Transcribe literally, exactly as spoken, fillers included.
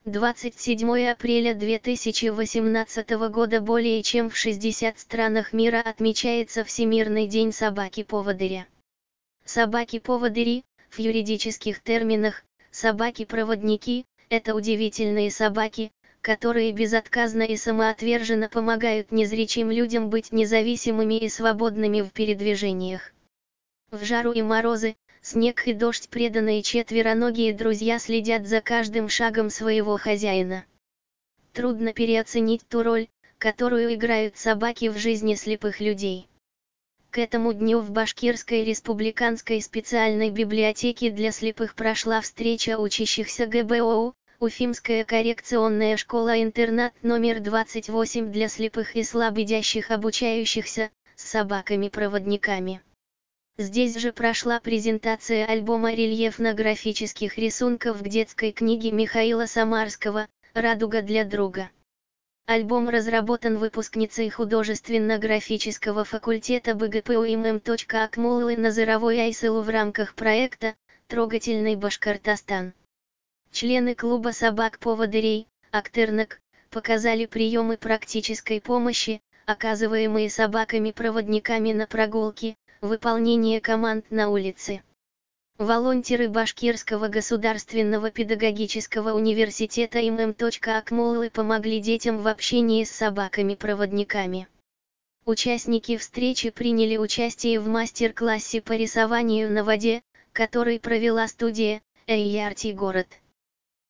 двадцать седьмое апреля две тысячи восемнадцатого года более чем в шестидесяти странах мира отмечается Всемирный день собаки-поводыря. Собаки-поводыри, в юридических терминах, собаки-проводники, это удивительные собаки, которые безотказно и самоотверженно помогают незрячим людям быть независимыми и свободными в передвижениях. В жару и морозы, снег и дождь преданные четвероногие друзья следят за каждым шагом своего хозяина. Трудно переоценить ту роль, которую играют собаки в жизни слепых людей. К этому дню в Башкирской республиканской специальной библиотеке для слепых прошла встреча учащихся ГБОУ, Уфимская коррекционная школа-интернат номер двадцать восемь для слепых и слабовидящих обучающихся, с собаками-проводниками. Здесь же прошла презентация альбома рельефно-графических рисунков к детской книге Михаила Самарского «Радуга для друга». Альбом разработан выпускницей художественно-графического факультета БГПУ ИММ. Акмуллы Назыровой Айсылу в рамках проекта «Трогательный Башкортостан». Члены клуба собак-поводырей, Актырнак, показали приемы практической помощи, оказываемые собаками-проводниками на прогулке, выполнение команд на улице. Волонтеры Башкирского государственного педагогического университета ИММ. Акмуллы помогли детям в общении с собаками-проводниками. Участники встречи приняли участие в мастер-классе по рисованию на воде, который провела студия «Эй Ярти город».